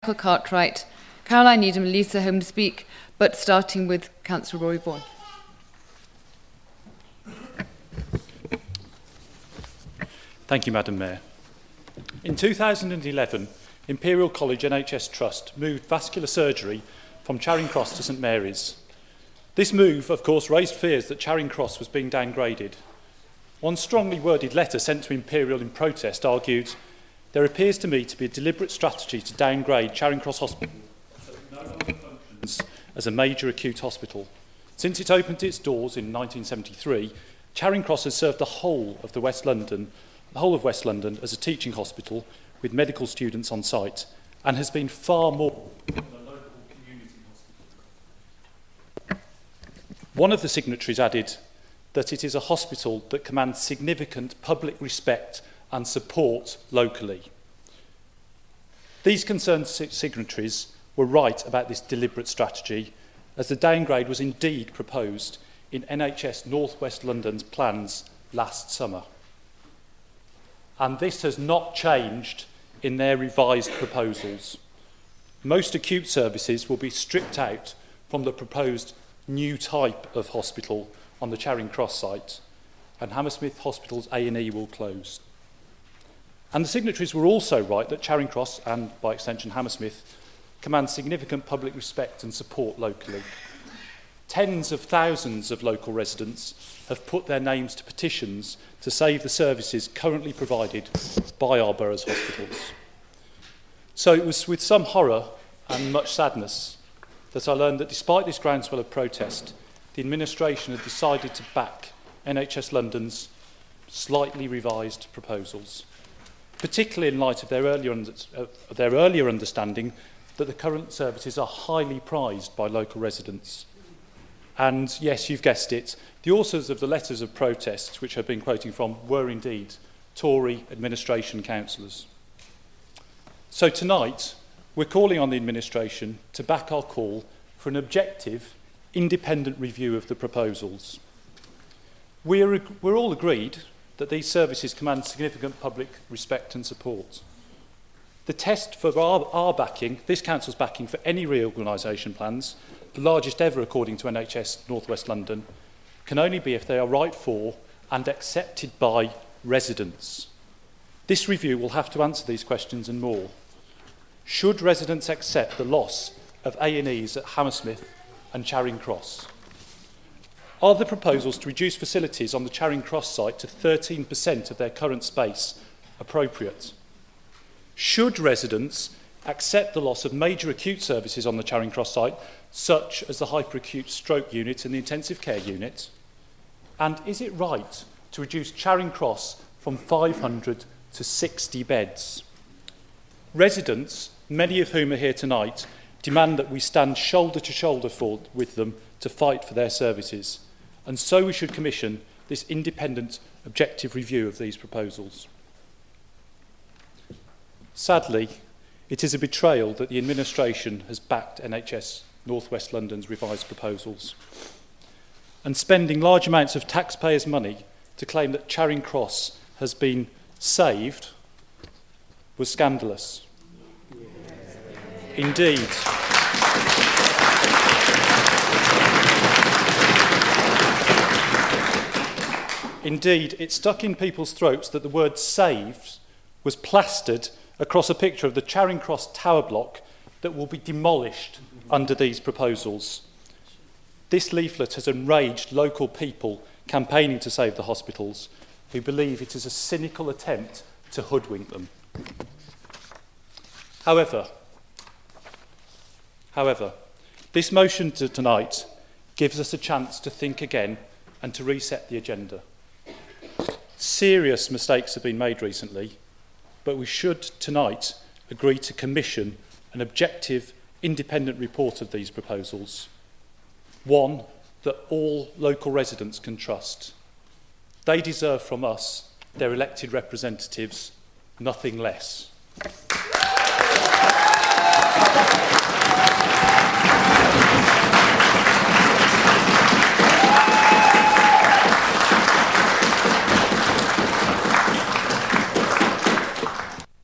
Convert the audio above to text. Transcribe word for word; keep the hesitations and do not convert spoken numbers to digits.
Michael Cartwright, Caroline Needham and Lisa Holmes speak, but starting with Councillor Rory Vaughan. Thank you, Madam Mayor. In two thousand eleven, Imperial College N H S Trust moved vascular surgery from Charing Cross to St Mary's. This move, of course, raised fears that Charing Cross was being downgraded. One strongly worded letter sent to Imperial in protest argued, "There appears to me to be a deliberate strategy to downgrade Charing Cross Hospital so it no longer functions as a major acute hospital. Since it opened its doors in nineteen seventy-three, Charing Cross has served the whole of the West London, the whole of West London as a teaching hospital with medical students on site, and has been far more than a local community hospital." One of the signatories added that it is a hospital that commands significant public respect and support locally. These concerned signatories were right about this deliberate strategy, as the downgrade was indeed proposed in N H S North West London's plans last summer. And this has not changed in their revised proposals. Most acute services will be stripped out from the proposed new type of hospital on the Charing Cross site, and Hammersmith Hospital's A and E will close. And the signatories were also right that Charing Cross, and by extension Hammersmith, command significant public respect and support locally. Tens of thousands of local residents have put their names to petitions to save the services currently provided by our borough's hospitals. So it was with some horror and much sadness that I learned that despite this groundswell of protest, the administration had decided to back N H S London's slightly revised proposals, particularly in light of their earlier, under, uh, their earlier understanding that the current services are highly prized by local residents. And yes, you've guessed it, the authors of the letters of protest, which I've been quoting from, were indeed Tory administration councillors. So tonight, we're calling on the administration to back our call for an objective, independent review of the proposals. We're, we're all agreed that these services command significant public respect and support. The test for our, our backing, this council's backing for any reorganisation plans, the largest ever according to N H S North West London, can only be if they are right for and accepted by residents. This review will have to answer these questions and more. Should residents accept the loss of A and Es at Hammersmith and Charing Cross? Are the proposals to reduce facilities on the Charing Cross site to thirteen percent of their current space appropriate? Should residents accept the loss of major acute services on the Charing Cross site, such as the hyperacute stroke unit and the intensive care unit? And is it right to reduce Charing Cross from five hundred to sixty beds? Residents, many of whom are here tonight, demand that we stand shoulder to shoulder for, with them to fight for their services. And so we should commission this independent, objective review of these proposals. Sadly, it is a betrayal that the administration has backed N H S North West London's revised proposals. And spending large amounts of taxpayers' money to claim that Charing Cross has been saved was scandalous. Indeed. Indeed, it stuck in people's throats that the word saved was plastered across a picture of the Charing Cross tower block that will be demolished under these proposals. This leaflet has enraged local people campaigning to save the hospitals, who believe it is a cynical attempt to hoodwink them. However, however, this motion to tonight gives us a chance to think again and to reset the agenda. Serious mistakes have been made recently, but we should tonight agree to commission an objective, independent report of these proposals, one that all local residents can trust. They deserve from us, their elected representatives, nothing less.